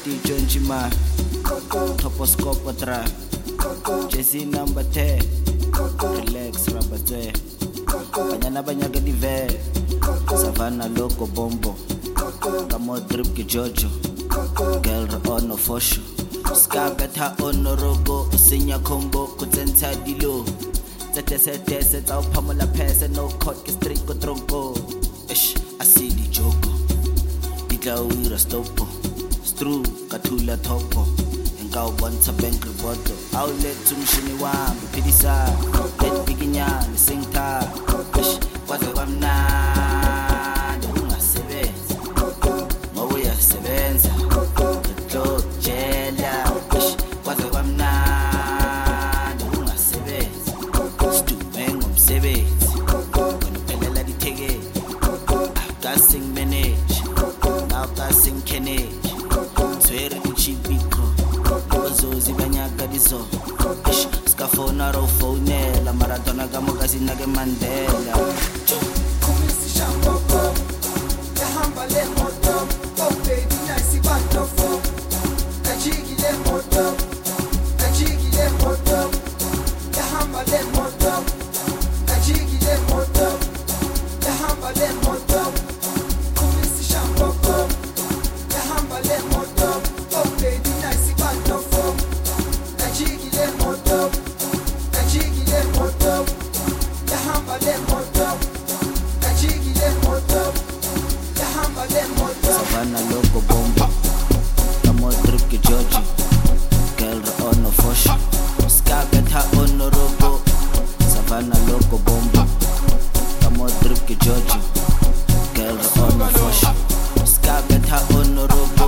DJ Njima, Toposcope Tra, Jesse number 10, Relax Rabatwe, Banyana Banyaga Dive, Savannah Loco Bombo, Kamo Drip Ki Jojo, Girl on no Fosho, Skagata on no Rogo, Sinya Combo, Kutenta Dilo, Zete Tao Pamela Pesa, no Court Kistrico Tronco, Ish, I see the Joko, Ira Stopo, Stru, Katula Topo, and Gao Wanta Bank Roboto, Outlet to Machine One, Pidisa, Let Piginya, Sing Ta, Ish, Wazavamna, the Bunga Sevens, Moya Sevens, the Joe Jella, Ish, Wazavamna, the Bunga Sevens, Stu Bangum Sevens, when Pella di Tege, Gassing Manage. Sing Kenny, Swear Chibiko, Ozozi Banyaga Diso, Scafona Phone, La Maratona Gamogazina Mandela. Savannah Loco Bombo, Kamo Drip Ki Jojo, Girl on no Fosho, Skagata on no Robo, Savannah Loco Bombo, Kamo Drip Ki Jojo, Girl on no Fosho, Skagata on no Robo.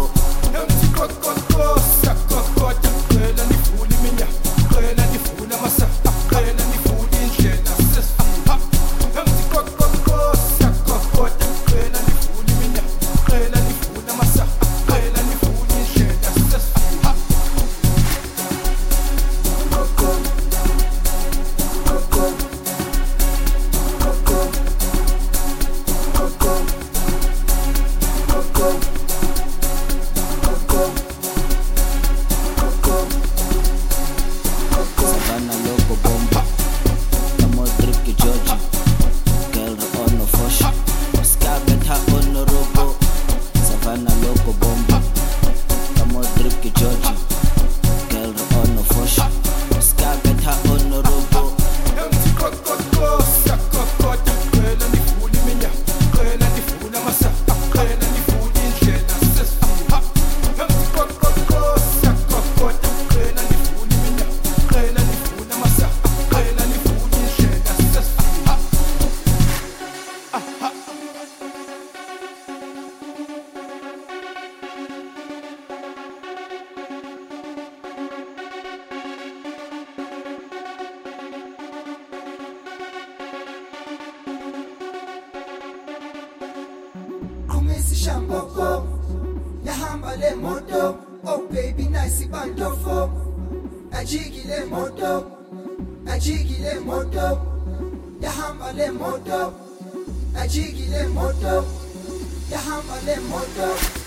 Savannah Loco Bombo, Kamo Drip Ki Jojo, Girl on no Fosho, Skagata on no Robo, Savannah Loco Bombo, Kamo Drip Ki Jojo, Girl on no Fosho, Skagata on no Robo. Shamboko, Yahamba le moto, oh baby nice bandofo, Ajigi le moto, Yahamba le moto, Ajigi le moto, Yahamba le moto.